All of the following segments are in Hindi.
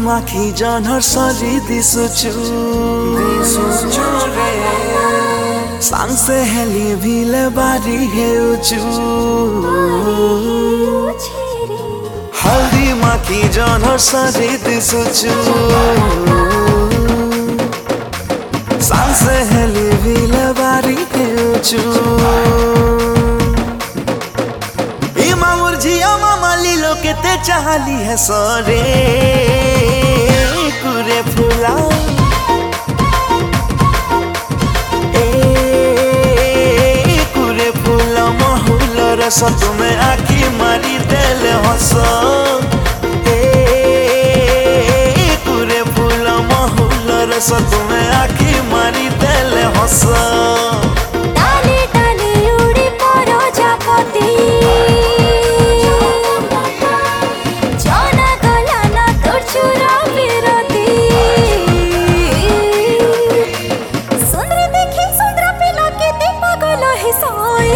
মাখি জহর সরি দিশুচু রে सांसे हेली भीले बारी हेउचु हल्दी माखी जहर सरी दिशुचु सांसे हेली भीले बारी हेउचु मामुर झिया मामा लीलो के ते चाहली है सरे कुरे फुला रस तुम्हें आखी मारी देले हस कुरे फूल महुल रस तुम्हें आखी मारी देले हस डाले डाले उड़ी परो जापती जना गला ना तोर चुरा बिरती सुंदर देखी सुंदर पिला के ते पागल है सोई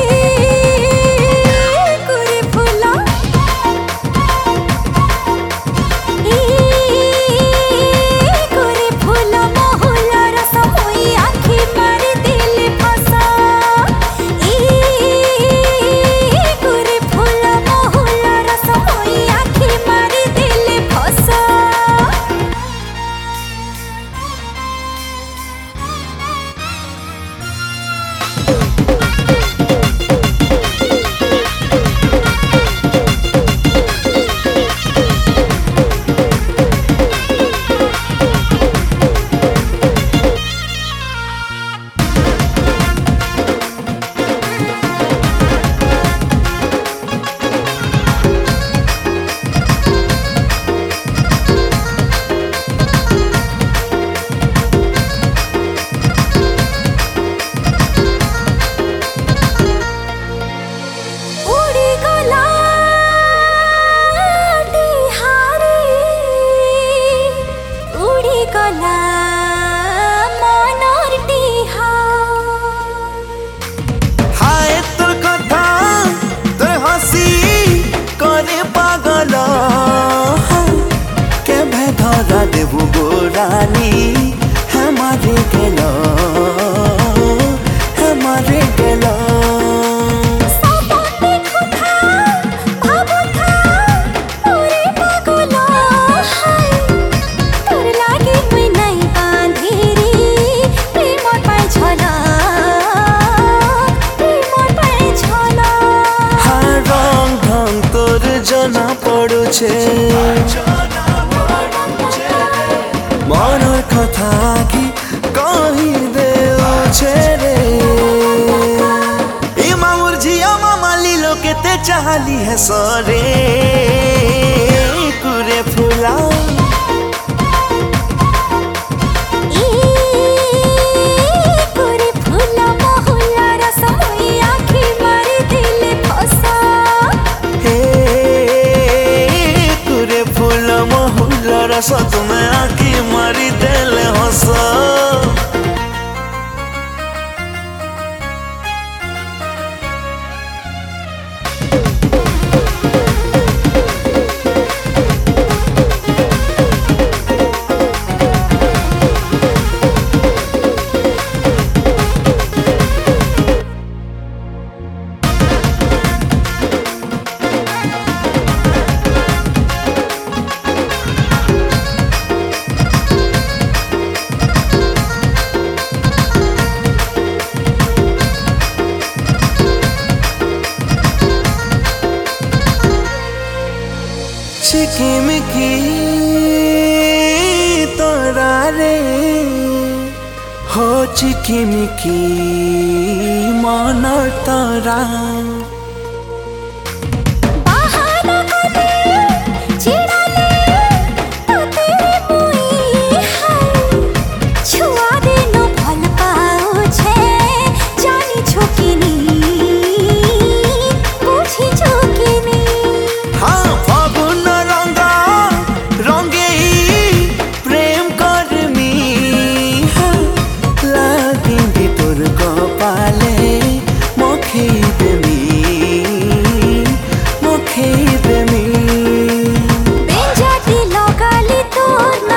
हाय तोर कथा तोर हसी करे पागल के धरा देबू गोरानी हमारे गेलो हमारे गेलो जना पड़ुछे मनर कथा की कही देउछे रे ई मामुर झिया मामा लीलो के ते चाहली है सरे कुरे फुला रस तुम्हें आखी मारी देले हस चिकिमिकी तोरा रे हो चिकिमिकी मनर तोरा बेंजाटी लगाली तोर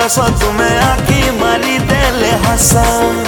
सो तुम्हें आखी मारी देले हसन।